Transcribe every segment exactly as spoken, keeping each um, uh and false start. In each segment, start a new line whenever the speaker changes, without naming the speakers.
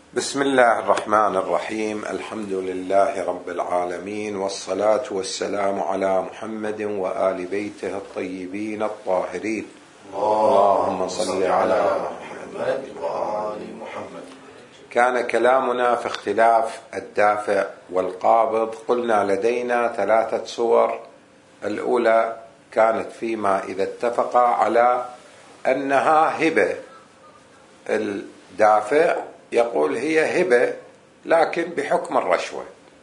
بسم الله الرحمن الرحيم. الحمد لله رب العالمين، والصلاة والسلام على محمد وآل بيته الطيبين الطاهرين. اللهم صل على محمد وآل محمد. كان كلامنا في اختلاف الدافع والقابض. قلنا لدينا ثلاثة صور. الأولى كانت فيما إذا اتفقا على أنها هبة، الدافع يقول هي هبة لكن بحكم الرشوة،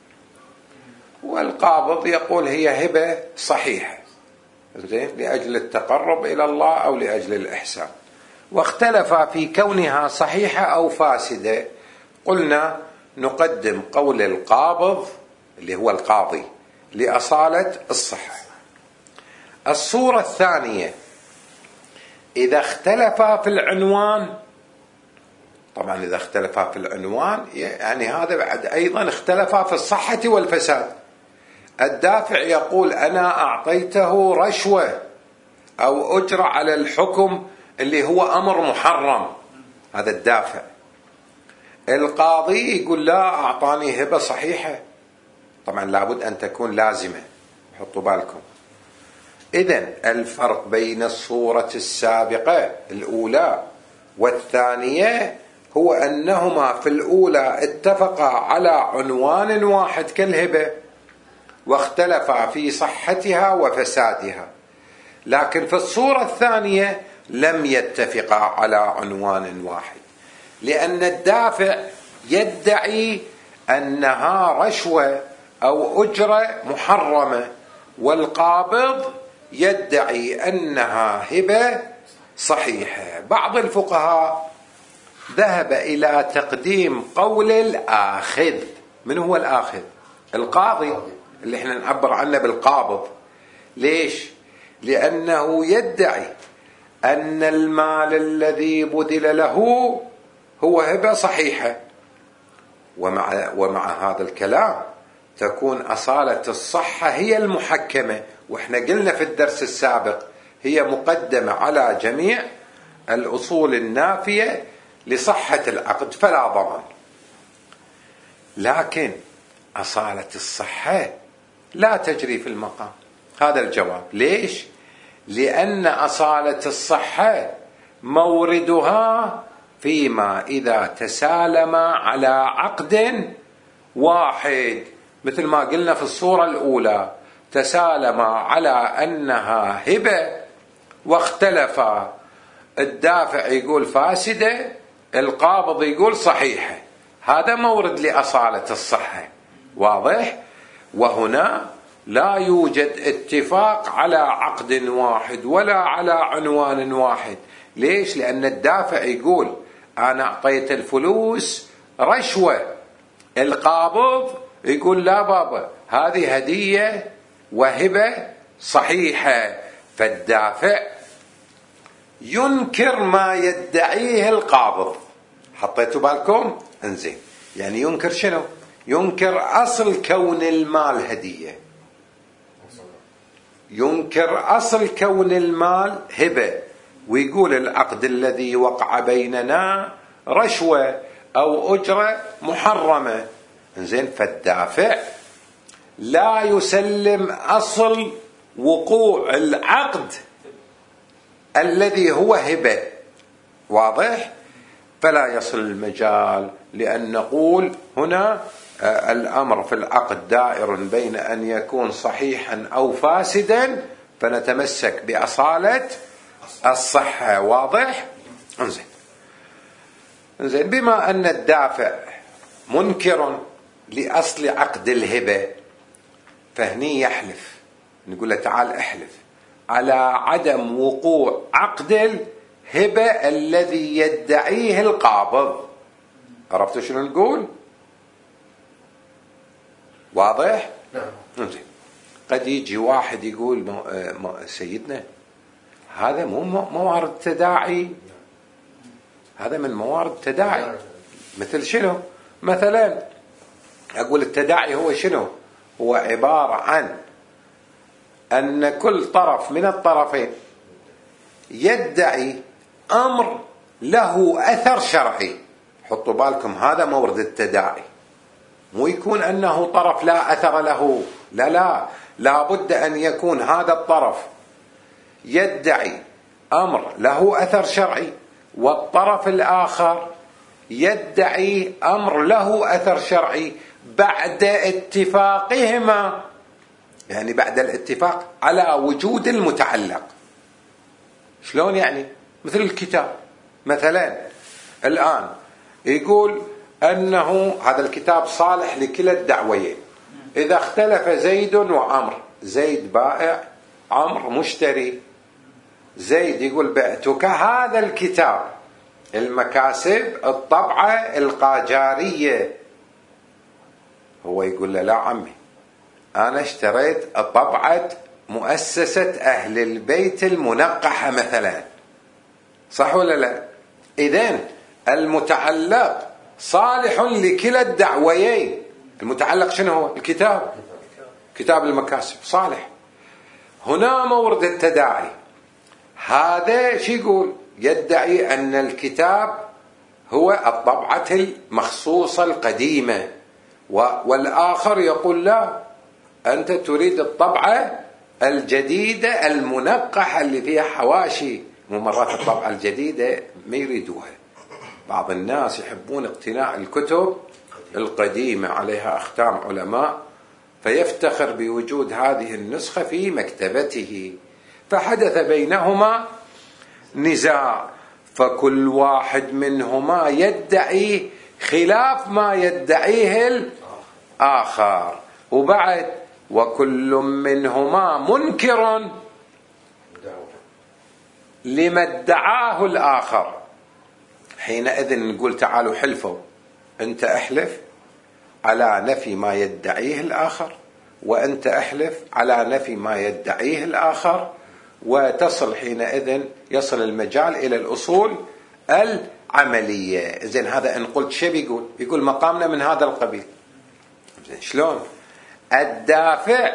والقابض يقول هي هبة صحيحة لأجل التقرب إلى الله أو لأجل الإحسان، واختلفا في كونها صحيحة أو فاسدة. قلنا نقدم قول القابض اللي هو القاضي لأصالة الصحة. الصورة الثانية إذا اختلفا في العنوان، طبعا إذا اختلفا في العنوان يعني هذا بعد أيضا اختلفا في الصحة والفساد. الدافع يقول أنا أعطيته رشوة أو أجرى على الحكم اللي هو أمر محرم، هذا الدافع. القاضي يقول لا، أعطاني هبة صحيحة. طبعا لابد أن تكون لازمة، حطوا بالكم. إذن الفرق بين الصورة السابقة الأولى والثانية هو أنهما في الأولى اتفقا على عنوان واحد كالهبة واختلفا في صحتها وفسادها، لكن في الصورة الثانية لم يتفقا على عنوان واحد، لأن الدافع يدعي أنها رشوة أو أجرة محرمة، والقابض يدعي أنها هبة صحيحة. بعض الفقهاء ذهب إلى تقديم قول الآخذ. من هو الآخذ؟ القاضي اللي احنا نعبر عنه بالقابض. ليش؟ لأنه يدعي أن المال الذي بذل له هو هبة صحيحة، ومع, ومع هذا الكلام تكون أصالة الصحة هي المحكمة، واحنا قلنا في الدرس السابق هي مقدمة على جميع الأصول النافية لصحة العقد فلا ضمان. لكن أصالة الصحة لا تجري في المقام. هذا الجواب. ليش؟ لأن أصالة الصحة موردها فيما إذا تسالم على عقد واحد، مثل ما قلنا في الصورة الأولى تسالم على أنها هبة واختلفا، الدافع يقول فاسدة، القابض يقول صحيحة. هذا مورد لأصالة الصحة، واضح؟ وهنا لا يوجد اتفاق على عقد واحد ولا على عنوان واحد. ليش؟ لأن الدافع يقول أنا أعطيت الفلوس رشوة، القابض يقول لا بابا، هذه هدية وهبة صحيحة. فالدافع ينكر ما يدعيه القابض. حطيتوا بالكم؟ انزين، يعني ينكر شنو؟ ينكر أصل كون المال هدية، ينكر أصل كون المال هبة، ويقول العقد الذي وقع بيننا رشوة أو أجرة محرمة. انزين، فالدافع لا يسلم أصل وقوع العقد الذي هو هبة، واضح؟ فلا يصل المجال لأن نقول هنا الأمر في العقد دائر بين أن يكون صحيحا أو فاسدا، فنتمسك بأصالة الصحة، واضح؟ انزين انزين بما أن الدافع منكر لأصل عقد الهبة، فهني يحلف، نقول له تعال احلف على عدم وقوع عقد الهبة الذي يدعيه القابض. عرفتوا شنو نقول؟ واضح؟ نعم. قد يجي واحد يقول سيدنا هذا مو موارد تداعي، هذا من موارد تداعي. مثل شنو؟ مثلا أقول التداعي هو شنو؟ هو عبارة عن أن كل طرف من الطرفين يدعي أمر له أثر شرعي. حطوا بالكم هذا مورد التداعي، مو يكون أنه طرف لا أثر له، لا لا، لابد أن يكون هذا الطرف يدعي أمر له أثر شرعي، والطرف الآخر يدعي أمر له أثر شرعي بعد اتفاقهما، يعني بعد الاتفاق على وجود المتعلق. شلون يعني؟ مثل الكتاب مثلا، الآن يقول أنه هذا الكتاب صالح لكلا الدعويين. إذا اختلف زيد وعمر، زيد بائع، عمر مشتري، زيد يقول بعتك هذا الكتاب المكاسب الطبعة القاجارية، هو يقول له لا عمي أنا اشتريت طبعة مؤسسة أهل البيت المنقحة مثلا، صح ولا لا؟ إذن المتعلق صالح لكلا الدعويين. المتعلق شنو هو؟ الكتاب، كتاب المكاسب صالح. هنا مورد التداعي، هذا شو يقول؟ يدعي أن الكتاب هو الطبعة المخصوصة القديمة، والآخر يقول لا أنت تريد الطبعة الجديدة المنقحة اللي فيها حواشي. مو مرات الطبعة الجديدة ما يريدوها، بعض الناس يحبون اقتناء الكتب القديمة عليها أختام علماء، فيفتخر بوجود هذه النسخة في مكتبته. فحدث بينهما نزاع، فكل واحد منهما يدعي خلاف ما يدعيه الآخر، وبعد وكل منهما منكر لما ادعاه الآخر. حينئذ نقول تعالوا حلفوا، أنت احلف على نفي ما يدعيه الآخر، وأنت احلف على نفي ما يدعيه الآخر، وتصل حينئذ يصل المجال إلى الأصول العملية. زين هذا إن قلت شو بيقول؟ يقول مقامنا من هذا القبيل. زين شلون؟ الدافع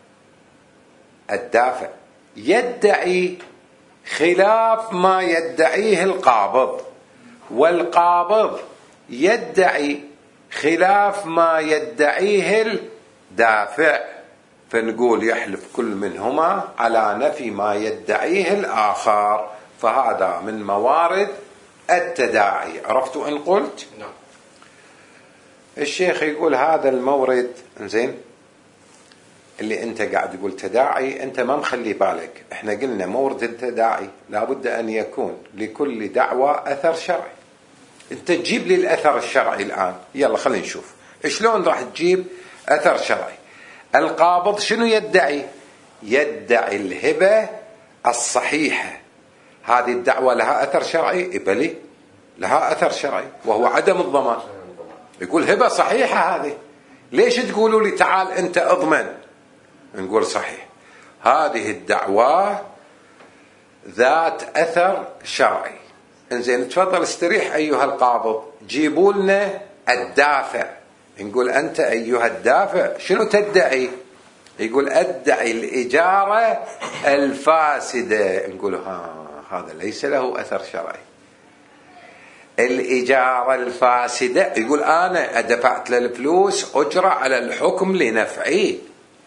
الدافع يدعي خلاف ما يدعيه القابض، والقابض يدعي خلاف ما يدعيه الدافع، فنقول يحلف كل منهما على نفي ما يدعيه الآخر. فهذا من موارد التداعي. عرفتوا إن قلت؟ نعم. الشيخ يقول هذا المورد زين اللي انت قاعد تقول تداعي، انت ما مخلي بالك. احنا قلنا مورد التداعي لابد ان يكون لكل دعوة اثر شرعي. انت تجيب لي الاثر الشرعي الان، يلا خلينا نشوف شلون راح تجيب اثر شرعي. القابض شنو يدعي؟ يدعي الهبة الصحيحة. هذه الدعوة لها اثر شرعي؟ بلي لها اثر شرعي، وهو عدم الضمان. يقول هبة صحيحة هذه، ليش تقولوا لي تعال انت اضمن؟ نقول صحيح هذه الدعوة ذات اثر شرعي. انزين تفضل استريح ايها القابض، جيبوا لنا الدافع. نقول انت ايها الدافع شنو تدعي؟ يقول ادعي الاجارة الفاسدة. نقول ها هذا ليس له اثر شرعي. الإجارة الفاسدة يقول أنا دفعت للفلوس أجرة على الحكم لنفعي،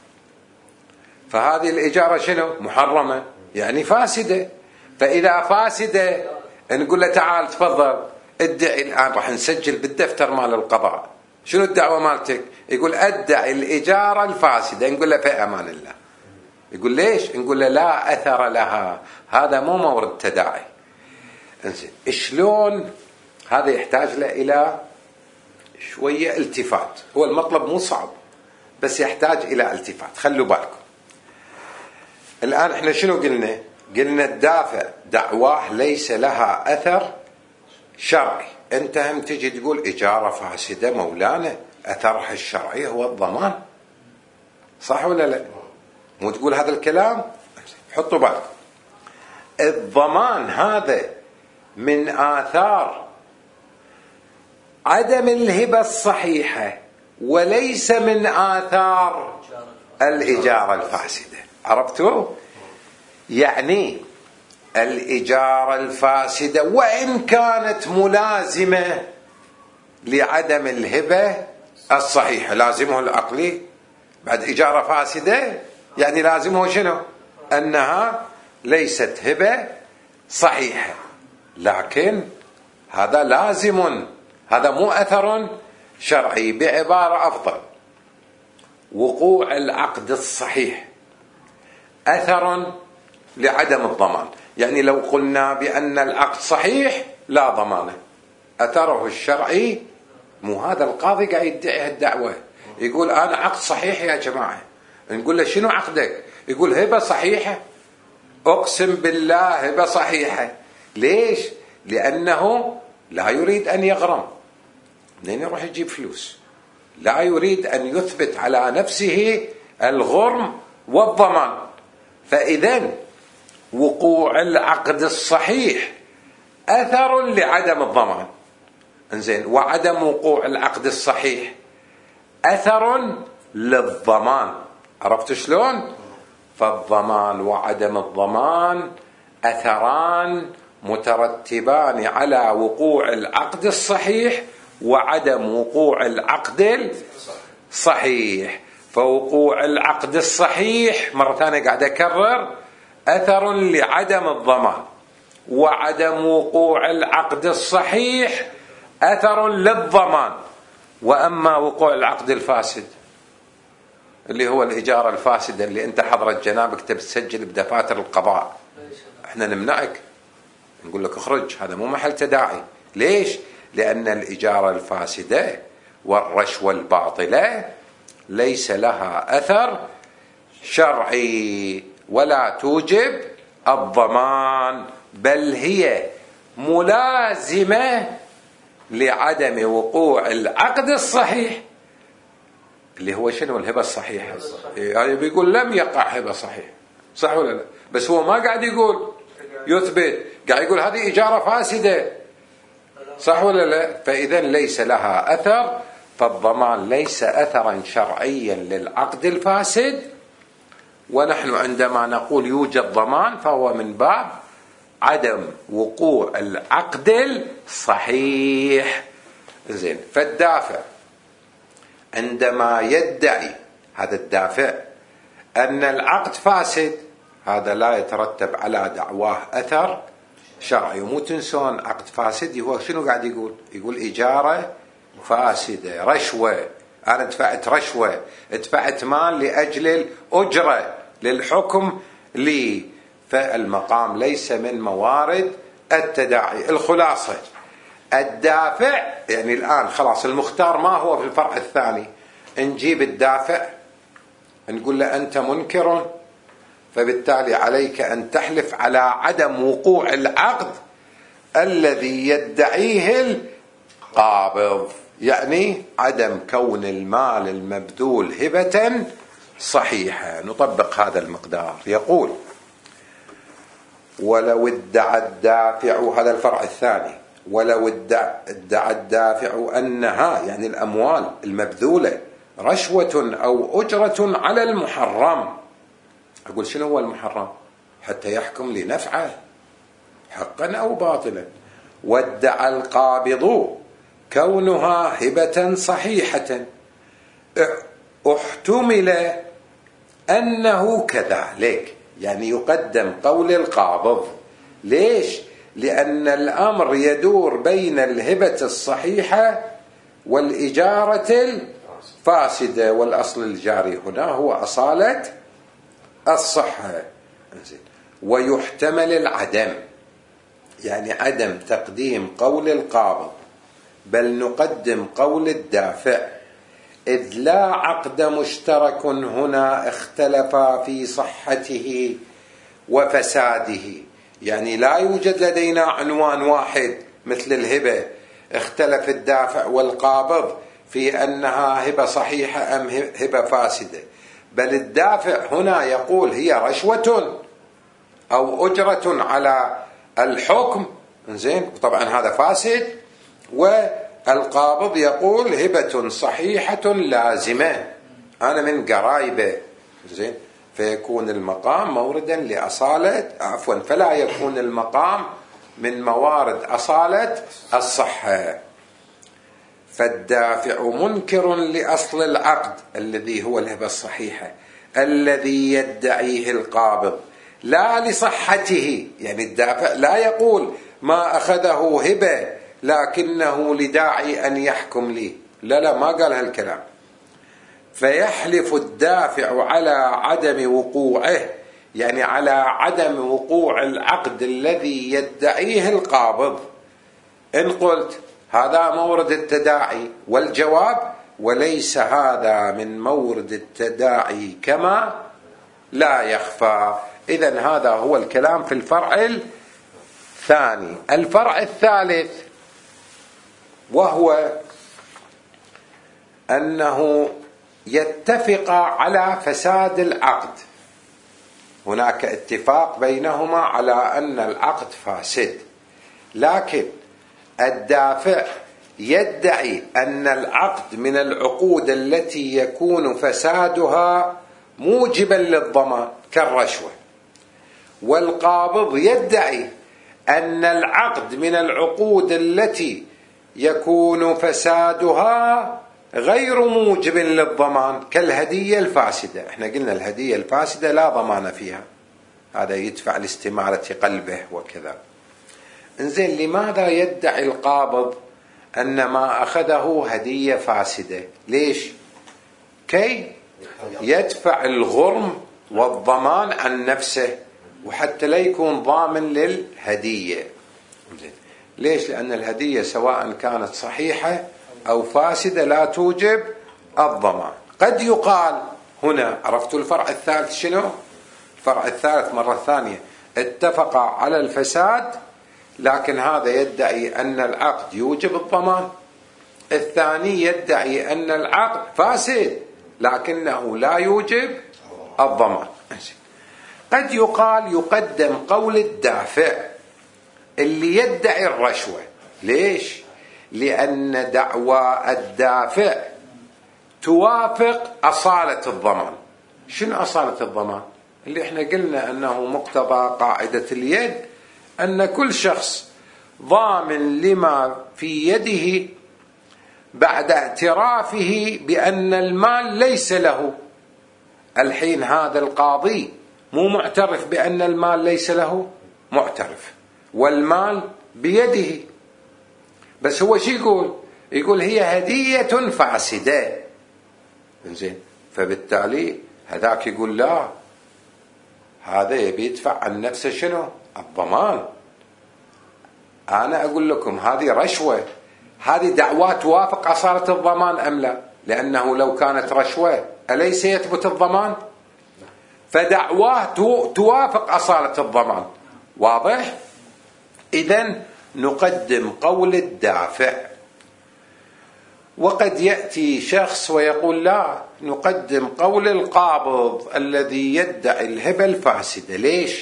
فهذه الإجارة شنو؟ محرمة، يعني فاسدة. فإذا فاسدة نقول له تعال تفضل ادعي الآن، راح نسجل بالدفتر مال القضاء شنو الدعوة مالتك. يقول أدعي الإجارة الفاسدة. نقول له في أمان الله. يقول ليش؟ نقول له لا أثر لها، هذا مو مورد تداعي. انزين شلون؟ هذا يحتاج له إلى شوية التفات. هو المطلب مو صعب بس يحتاج إلى التفات. خلوا بالكم الآن احنا شنو قلنا؟ قلنا الدافع دعواه ليس لها أثر شرعي. انت هم تجي تقول إجارة فاسدة مولانا أثرها الشرعي هو الضمان، صح ولا لا؟ مو تقول هذا الكلام؟ حطوا بالكم الضمان هذا من آثار عدم الهبة الصحيحة، وليس من آثار الإجارة الفاسدة. عرفتوا؟ يعني الإجارة الفاسدة وإن كانت ملازمة لعدم الهبة الصحيحة. لازمه العقلي بعد إجارة فاسدة، يعني لازمه شنو؟ أنها ليست هبة صحيحة. لكن هذا لازم، هذا مو أثر شرعي. بعبارة أفضل، وقوع العقد الصحيح أثر لعدم الضمان. يعني لو قلنا بأن العقد صحيح لا ضمانه، أثره الشرعي مو هذا. القاضي قاعد يدعي الدعوة، يقول أنا عقد صحيح يا جماعة. نقول له شنو عقدك؟ يقول هبة صحيحة. أقسم بالله هبة صحيحة. ليش؟ لأنه لا يريد أن يغرم، منين يروح يجيب فلوس؟ لا يريد أن يثبت على نفسه الغرم والضمان. فإذن وقوع العقد الصحيح أثر لعدم الضمان. انزين، وعدم وقوع العقد الصحيح أثر للضمان. عرفت شلون؟ فالضمان وعدم الضمان أثران مترتبان على وقوع العقد الصحيح وعدم وقوع العقد الصحيح. فوقوع العقد الصحيح مرة ثانية قاعد أكرر أثر لعدم الضمان، وعدم وقوع العقد الصحيح أثر للضمان. وأما وقوع العقد الفاسد اللي هو الإجارة الفاسدة اللي أنت حضرت جنابك تبي تسجل بدفاتر القضاء، احنا نمنعك، نقول لك اخرج، هذا مو محل تداعي. ليش؟ لأن الإجارة الفاسدة والرشوة الباطلة ليس لها أثر شرعي ولا توجب الضمان، بل هي ملازمة لعدم وقوع العقد الصحيح اللي هو شنو؟ الهبة الصحيحة. يعني بيقول لم يقع هبة صحيحة، صح ولا لا؟ بس هو ما قاعد يقول يثبت، قاعد يقول هذه إجارة فاسدة، صح ولا لا؟ فإذا ليس لها أثر. فالضمان ليس أثرا شرعيا للعقد الفاسد، ونحن عندما نقول يوجد ضمان فهو من باب عدم وقوع العقد الصحيح. زين، فالدافع عندما يدعي هذا الدافع أن العقد فاسد، هذا لا يترتب على دعواه أثر شرعي. ومو تنسون عقد فاسد هو شنو قاعد يقول؟ يقول إجارة فاسدة، رشوة، أنا دفعت رشوة، دفعت مال لأجل الأجرة للحكم لي. فالمقام ليس من موارد التداعي. الخلاصة، الدافع يعني الآن خلاص المختار ما هو في الفرع الثاني، نجيب الدافع نقول له أنت منكر، فبالتالي عليك أن تحلف على عدم وقوع العقد الذي يدعيه القابض، يعني عدم كون المال المبذول هبة صحيحة. نطبق هذا المقدار. يقول ولو ادعى الدافع، هذا الفرع الثاني، ولو ادعى الدافع أنها يعني الأموال المبذولة رشوة أو أجرة على المحرم. أقول شنو هو المحرم؟ حتى يحكم لنفعه حقا أو باطلا. وادعى القابض كونها هبة صحيحة، احتمل أنه كذلك، يعني يقدم قول القابض. ليش؟ لأن الأمر يدور بين الهبة الصحيحة والإجارة الفاسدة، والأصل الجاري هنا هو أصالة الصحة. ويحتمل العدم، يعني عدم تقديم قول القابض، بل نقدم قول الدافع، إذ لا عقد مشترك هنا اختلف في صحته وفساده. يعني لا يوجد لدينا عنوان واحد مثل الهبة اختلف الدافع والقابض في أنها هبة صحيحة أم هبة فاسدة، بل الدافع هنا يقول هي رشوة أو أجرة على الحكم، زين، طبعا هذا فاسد، والقابض يقول هبة صحيحة لازمة، أنا من قرايبه، زين. فيكون المقام موردا لأصالة، عفوا، فلا يكون المقام من موارد أصالة الصحة. فالدافع منكر لأصل العقد الذي هو الهبة الصحيحة الذي يدعيه القابض لا لصحته. يعني الدافع لا يقول ما أخذه هبة لكنه لداعي أن يحكم لي، لا لا، ما قال هالكلام. فيحلف الدافع على عدم وقوعه، يعني على عدم وقوع العقد الذي يدعيه القابض. إن قلت هذا مورد التداعي، والجواب وليس هذا من مورد التداعي كما لا يخفى. إذن هذا هو الكلام في الفرع الثاني. الفرع الثالث وهو أنه يتفق على فساد العقد. هناك اتفاق بينهما على أن العقد فاسد، لكن الدافع يدعي أن العقد من العقود التي يكون فسادها موجبا للضمان كالرشوة، والقابض يدعي أن العقد من العقود التي يكون فسادها غير موجب للضمان كالهدية الفاسدة. احنا قلنا الهدية الفاسدة لا ضمان فيها، هذا يدفع لاستمارة قلبه وكذا. انزين، لماذا يدعي القابض أن ما أخذه هدية فاسدة؟ ليش؟ كي يدفع الغرم والضمان عن نفسه، وحتى لا يكون ضامن للهدية. ليش؟ لأن الهدية سواء كانت صحيحة أو فاسدة لا توجب الضمان. قد يقال هنا، عرفتوا الفرع الثالث شنو؟ الفرع الثالث مرة ثانية اتفق على الفساد، لكن هذا يدعي أن العقد يوجب الضمان، الثاني يدعي أن العقد فاسد لكنه لا يوجب الضمان. قد يقال يقدم قول الدافع اللي يدعي الرشوة. ليش؟ لأن دعوى الدافع توافق أصالة الضمان. شنو أصالة الضمان؟ اللي احنا قلنا أنه مقتضى قاعدة اليد أن كل شخص ضامن لما في يده بعد اعترافه بأن المال ليس له. الحين هذا القاضي مو معترف بأن المال ليس له، معترف والمال بيده، بس هو شو يقول؟ يقول هي هدية فاسدة. زين، فبالتالي هذاك يقول لا، هذا يبي يدفع عن نفسه شنو؟ الضمان. أنا أقول لكم هذه رشوة، هذه دعوة توافق أصالة الضمان أم لا؟ لأنه لو كانت رشوة أليس يثبت الضمان؟ فدعواه توافق أصالة الضمان. واضح؟ إذن نقدم قول الدافع. وقد يأتي شخص ويقول لا، نقدم قول القابض الذي يدعي الهبة الفاسدة. ليش؟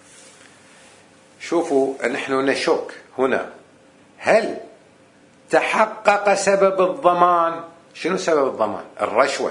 شوفوا، نحن نشك هنا، هل تحقق سبب الضمان؟ شنو سبب الضمان؟ الرشوة.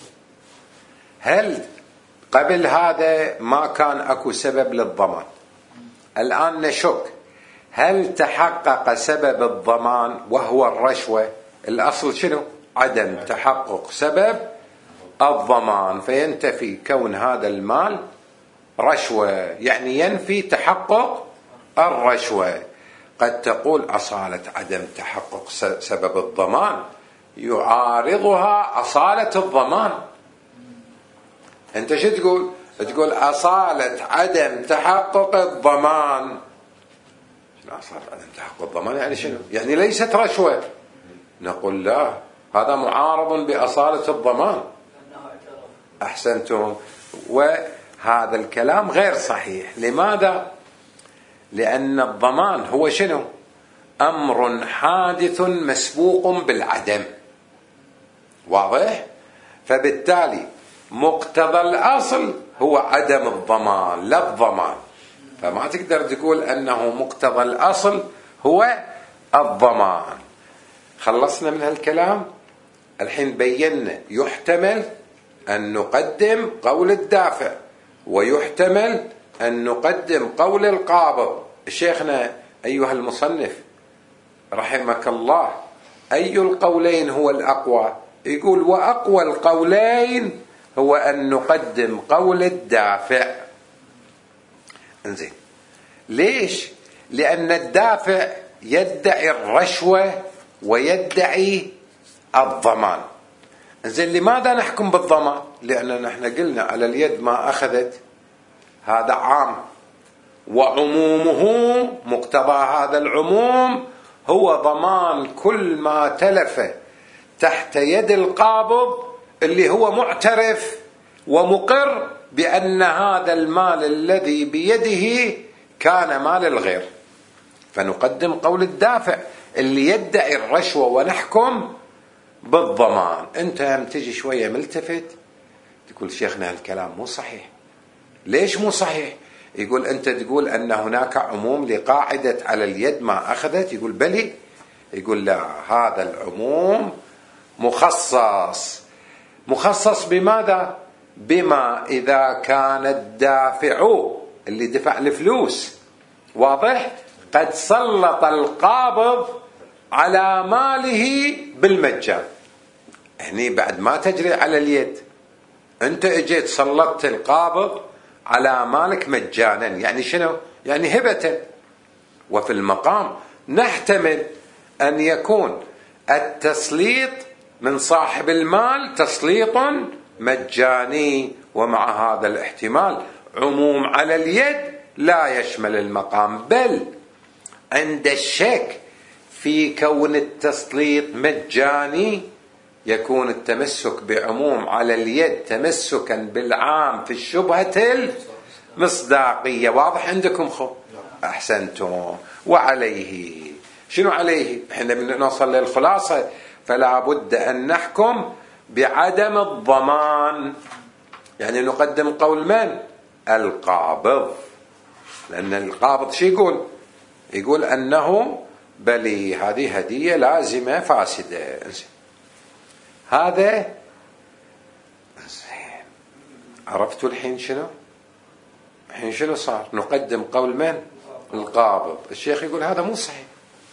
هل قبل هذا ما كان أكو سبب للضمان؟ الآن نشك، هل تحقق سبب الضمان وهو الرشوة؟ الأصل شنو؟ عدم تحقق سبب الضمان، فينتفي كون هذا المال رشوة، يعني ينفي تحقق الرشوة. قد تقول أصالة عدم تحقق سبب الضمان يعارضها أصالة الضمان. أنت شو تقول؟ تقول أصالة عدم تحقق الضمان. شنو أصالة عدم تحقق الضمان؟ يعني شنو؟ يعني ليست رشوة. نقول لا، هذا معارض بأصالة الضمان. أحسنتم. وهذا الكلام غير صحيح. لماذا؟ لأن الضمان هو شنو؟ أمر حادث مسبوق بالعدم. واضح؟ فبالتالي مقتضى الأصل هو عدم الضمان لا الضمان، فما تقدر تقول أنه مقتضى الأصل هو الضمان. خلصنا من هالكلام. الحين بينا يحتمل أن نقدم قول الدافع ويحتمل أن نقدم قول القابض. شيخنا أيها المصنف رحمك الله أي القولين هو الأقوى؟ يقول وأقوى القولين هو أن نقدم قول الدافع. انزين، ليش؟ لأن الدافع يدعي الرشوة ويدعي الضمان. انزين، لماذا نحكم بالضمان؟ لأن نحن قلنا على اليد ما أخذت، هذا عام، وعمومه مقتضى هذا العموم هو ضمان كل ما تلف تحت يد القابض اللي هو معترف ومقر بأن هذا المال الذي بيده كان مال الغير. فنقدم قول الدافع اللي يدعي الرشوة ونحكم بالضمان. انت هم تجي شوية ملتفت تقول شيخنا الكلام مو صحيح. ليش مو صحيح؟ يقول أنت تقول أن هناك عموم لقاعدة على اليد ما أخذت. يقول بلي. يقول لا، هذا العموم مخصص. مخصص بماذا؟ بما إذا كان الدافع اللي دفع الفلوس، واضح، قد سلط القابض على ماله بالمجان. هني بعد ما تجري على اليد، أنت اجيت سلطت القابض على مالك مجانا. يعني شنو؟ يعني هبة. وفي المقام نحتمل أن يكون التسليط من صاحب المال تسليط مجاني، ومع هذا الاحتمال عموم على اليد لا يشمل المقام، بل عند الشك في كون التسليط مجاني يكون التمسك بعموم على اليد تمسكا بالعام في الشبهة المصداقية. واضح عندكم خو؟ أحسنتم. وعليه شنو عليه؟ احنا بنوصل للخلاصة. فلا بد أن نحكم بعدم الضمان، يعني نقدم قول من؟ القابض. لأن القابض شو يقول؟ يقول أنه بلي هذه هدية لازمة فاسدة. هذا عرفتوا الحين شنو؟ الحين شنو صار؟ نقدم قول من؟ القابض. الشيخ يقول هذا مو صحيح.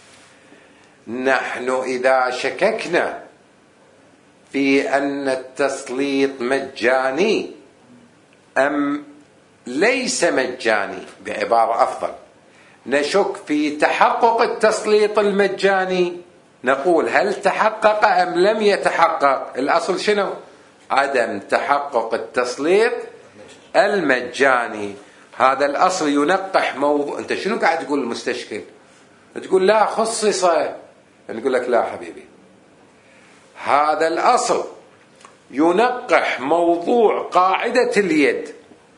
نحن إذا شككنا في أن التسليط مجاني أم ليس مجاني، بعبارة أفضل نشك في تحقق التسليط المجاني، نقول هل تحقق أم لم يتحقق؟ الأصل شنو؟ عدم تحقق التسليط المجاني. هذا الأصل ينقح موضوع. أنت شنو قاعد تقول المستشكل؟ تقول لا خصص، نقول لك لا حبيبي، هذا الأصل ينقح موضوع قاعدة اليد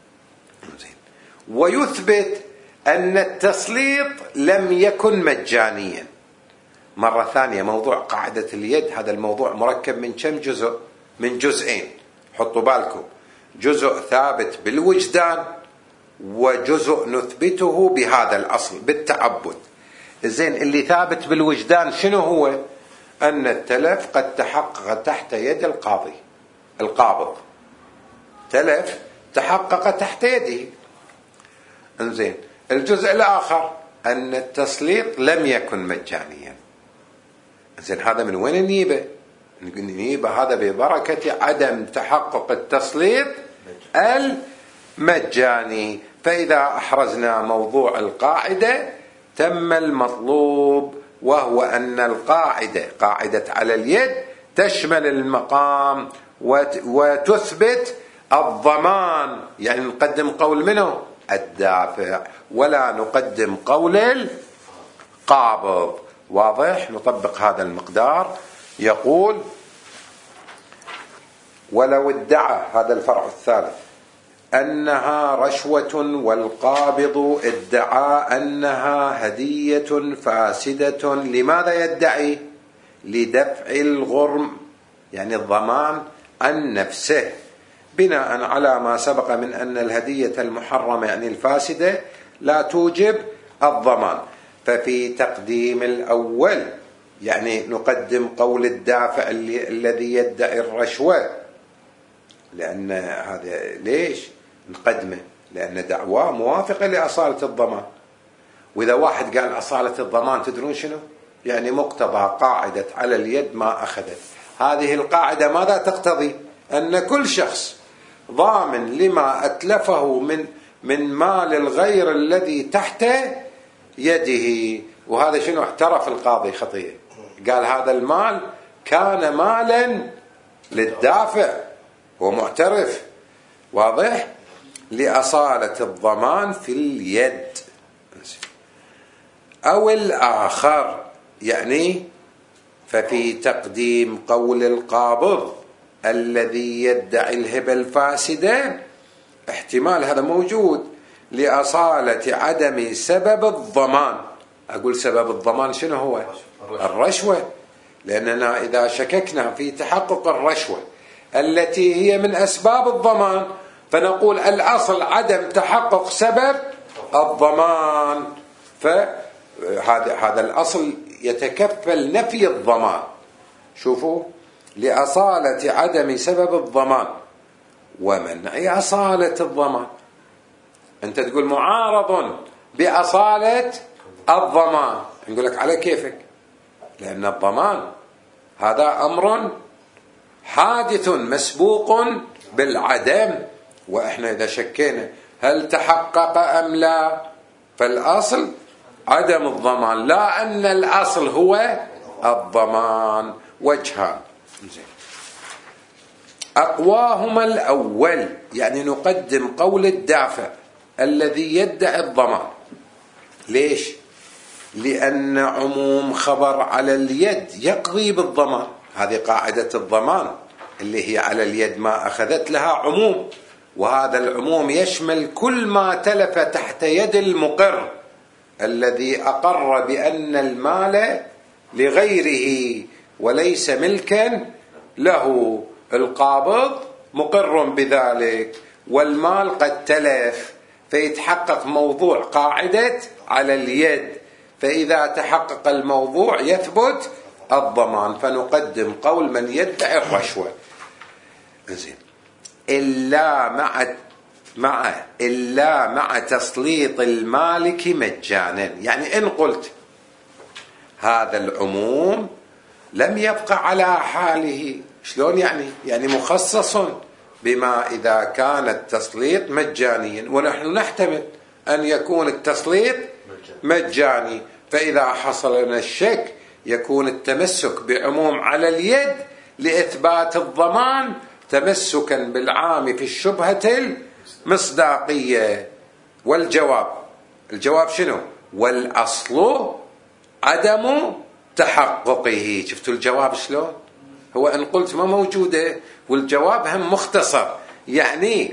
ويثبت أن التسليط لم يكن مجانيا. مرة ثانية، موضوع قاعدة اليد هذا الموضوع مركب من كم جزء؟ من جزئين. حطوا بالكم، جزء ثابت بالوجدان وجزء نثبته بهذا الأصل بالتعبد. زين، اللي ثابت بالوجدان شنو هو؟ أن التلف قد تحقق تحت يد القاضي القابض، تلف تحقق تحت يده. انزين، الجزء الآخر أن التسليط لم يكن مجانيا. انزين، هذا من وين نجيبه؟ نجيبه هذا ببركة عدم تحقق التسليط المجاني. فإذا أحرزنا موضوع القاعدة تم المطلوب، وهو أن القاعدة قاعدة على اليد تشمل المقام وتثبت الضمان. يعني نقدم قول منه؟ الدافع، ولا نقدم قول القابض. واضح؟ نطبق هذا المقدار. يقول ولو ادعى، هذا الفرع الثالث، أنها رشوة والقابض ادعى أنها هدية فاسدة. لماذا يدعي؟ لدفع الغرم، يعني الضمان عن نفسه، بناء على ما سبق من أن الهدية المحرمة يعني الفاسدة لا توجب الضمان. ففي تقديم الأول يعني نقدم قول الدافع الذي يدعي الرشوة. لأن هذا ليش نقدمه؟ لأن دعواه موافقة لأصالة الضمان. وإذا واحد قال أصالة الضمان تدرون شنو؟ يعني مقتضى قاعدة على اليد ما أخذت. هذه القاعدة ماذا تقتضي؟ أن كل شخص ضامن لما أتلفه من من مال الغير الذي تحت يده. وهذا شنو اعترف القاضي خطية، قال هذا المال كان مالا للدافع، هو معترف. واضح؟ لأصالة الضمان في اليد. أو الآخر يعني ففي تقديم قول القابض الذي يدعي الهبة الفاسدة احتمال هذا موجود لأصالة عدم سبب الضمان. أقول سبب الضمان شنو هو؟ الرشوة، لأننا إذا شككنا في تحقق الرشوة التي هي من أسباب الضمان فنقول الأصل عدم تحقق سبب الضمان، فهذا هذا الأصل يتكفل نفي الضمان. شوفوا، لأصالة عدم سبب الضمان ومنع أصالة الضمان. أنت تقول معارض بأصالة الضمان، نقول لك على كيفك، لأن الضمان هذا أمر حادث مسبوق بالعدم، وإحنا إذا شكينا هل تحقق أم لا فالأصل عدم الضمان، لا أن الأصل هو الضمان. وجهان، أقواهما الأول يعني نقدم قول الدافع الذي يدعي الضمان. ليش؟ لأن عموم خبر على اليد يقضي بالضمان. هذه قاعدة الضمان اللي هي على اليد ما أخذت لها عموم، وهذا العموم يشمل كل ما تلف تحت يد المقر الذي أقر بأن المال لغيره وليس ملكا له. القابض مقر بذلك والمال قد تلف، فيتحقق موضوع قاعدة على اليد، فإذا تحقق الموضوع يثبت الضمان، فنقدم قول من يدعي الرشوة. زين، إلا مع مع إلا مع تسليط المالك مجانا. يعني إن قلت هذا العموم لم يبقى على حاله، شلون يعني؟ يعني مخصص بما إذا كان التسليط مجانيا، ونحن نحتمل أن يكون التسليط مجاني، فإذا حصل لنا الشك يكون التمسك بعموم على اليد لإثبات الضمان تمسكا بالعام في الشبهة المصداقية. والجواب، الجواب شنو؟ والأصل عدم تحققه. شفتوا الجواب شلون؟ هو إن قلت ما موجودة والجواب هم مختصر، يعني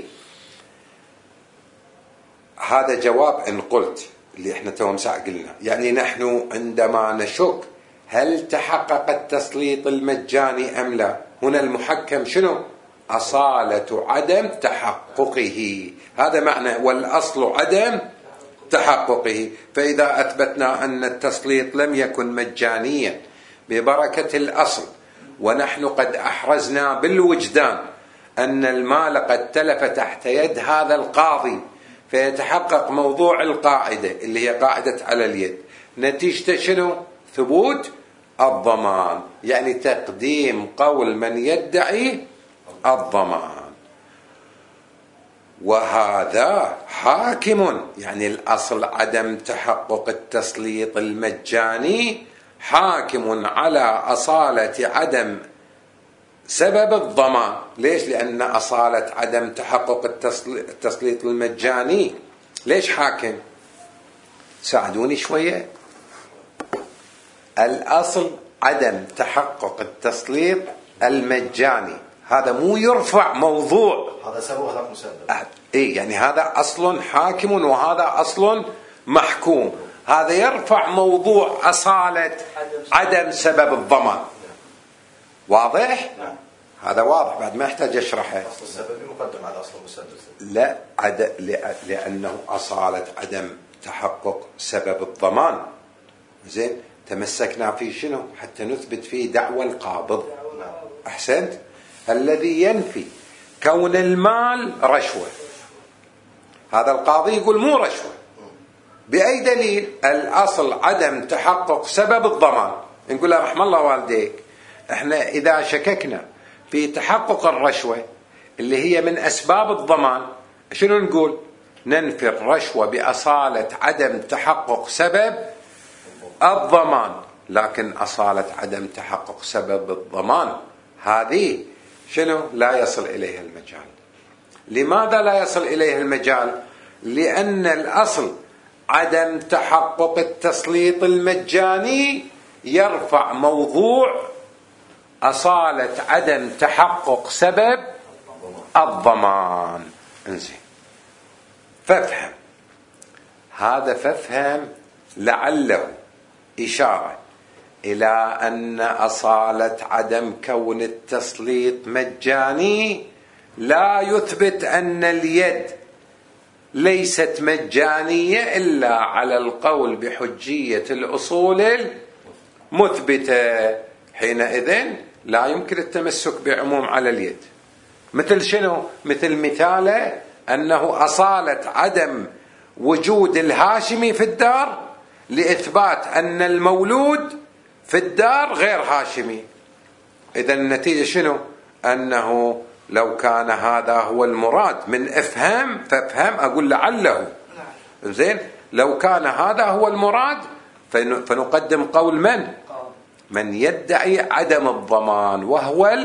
هذا جواب إن قلت اللي احنا تو مساء قلنا. يعني نحن عندما نشك هل تحقق التسليط المجاني أم لا، هنا المحكم شنو؟ أصالة عدم تحققه. هذا معنى والأصل عدم تحققه. فإذا أثبتنا أن التسليط لم يكن مجانيا ببركة الأصل، ونحن قد أحرزنا بالوجدان أن المال قد تلف تحت يد هذا القاضي، فيتحقق موضوع القاعدة اللي هي قاعدة على اليد، نتيجة شنو؟ ثبوت الضمان، يعني تقديم قول من يدعي الضمان. وهذا حاكم، يعني الأصل عدم تحقق التسليط المجاني حاكم على أصالة عدم سبب الضمان. ليش؟ لأن أصالة عدم تحقق التسليط المجاني ليش حاكم؟ ساعدوني شوية. الأصل عدم تحقق التسليط المجاني، هذا مو يرفع موضوع،
هذا سبب وهذا مسبب.
إيه، يعني هذا أصل حاكم وهذا أصل محكوم. هذا يرفع موضوع أصالة عدم سبب الضمان. واضح؟
نعم.
هذا واضح، بعد ما يحتاج أشرحه.
أصل السبب مقدم على أصل المسبب.
لا، عد... لأنه أصالة عدم تحقق سبب الضمان. زين، تمسكنا في شنو حتى نثبت فيه دعوى القابض. أحسنت. الذي ينفي كون المال رشوة، هذا القاضي يقول مو رشوة، بأي دليل؟ الأصل عدم تحقق سبب الضمان. نقول له رحم الله والديك، احنا إذا شككنا في تحقق الرشوة اللي هي من أسباب الضمان، شنو نقول؟ ننفي الرشوة بأصالة عدم تحقق سبب الضمان. لكن أصالة عدم تحقق سبب الضمان هذه شنو؟ لا يصل إليها المجال. لماذا لا يصل إليها المجال؟ لأن الأصل عدم تحقق التسليط المجاني يرفع موضوع أصالة عدم تحقق سبب الضمان. انزين، فافهم هذا، فافهم لعله إشارة إلى أن أصالة عدم كون التسليط مجاني لا يثبت أن اليد ليست مجانية إلا على القول بحجية الأصول المثبتة. حينئذ لا يمكن التمسك بعموم على اليد. مثل شنو؟ مثل مثاله أنه أصالة عدم وجود الهاشمي في الدار لإثبات أن المولود في الدار غير هاشمي. إذا النتيجة شنو؟ أنه لو كان هذا هو المراد من افهم فافهم، أقول لعله. زين، لو كان هذا هو المراد فنقدم قول من؟ من يدعي عدم الضمان وهو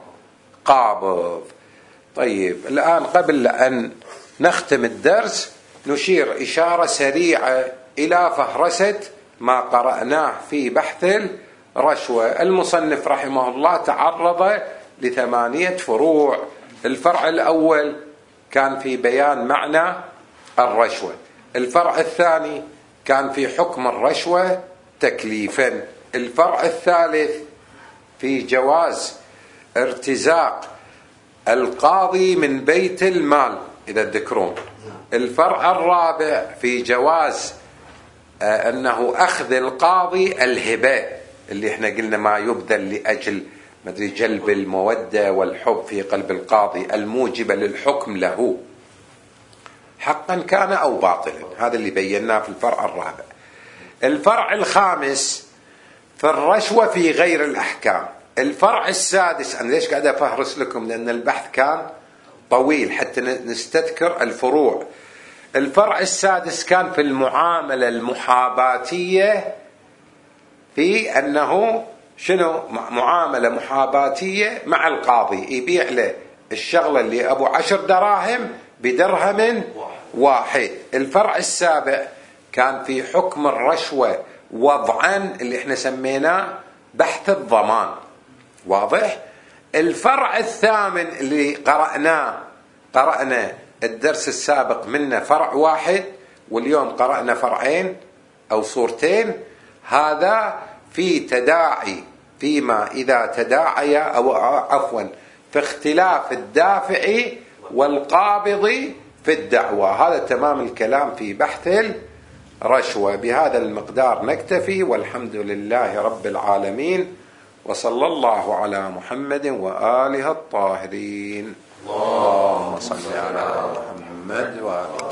القابض. طيب، الآن قبل أن نختم الدرس نشير إشارة سريعة إلى فهرسة ما قرأناه في بحث الرشوة. المصنف رحمه الله تعرض لثمانية فروع. الفرع الأول كان في بيان معنى الرشوة. الفرع الثاني كان في حكم الرشوة تكليفا. الفرع الثالث في جواز ارتزاق القاضي من بيت المال إذا تذكرون. الفرع الرابع في جواز آه أنه أخذ القاضي الهبة اللي احنا قلنا ما يبذل لأجل مدري جلب المودة والحب في قلب القاضي الموجبة للحكم له حقا كان أو باطلا. هذا اللي بيناه في الفرع الرابع. الفرع الخامس في الرشوة في غير الأحكام. الفرع السادس، أنا ليش قاعد أفهرس لكم؟ لأن البحث كان طويل حتى نستذكر الفروع. الفرع السادس كان في المعاملة المحاباتية، في أنه شنو؟ معاملة محاباتية مع القاضي، يبيع له الشغلة اللي أبو عشر دراهم بدرهم واحد. الفرع السابع كان في حكم الرشوة وضعا اللي احنا سميناه بحث الضمان. واضح؟ الفرع الثامن اللي قرأناه، قرأنا الدرس السابق منه فرع واحد واليوم قرأنا فرعين أو صورتين. هذا في تداعي فيما إذا تداعي أو عفوا في اختلاف الدافع والقابض في الدعوى. هذا تمام الكلام في بحث الرشوة. بهذا المقدار نكتفي، والحمد لله رب العالمين، وصلى الله على محمد وآله الطاهرين. اللهم صل على محمد وآله.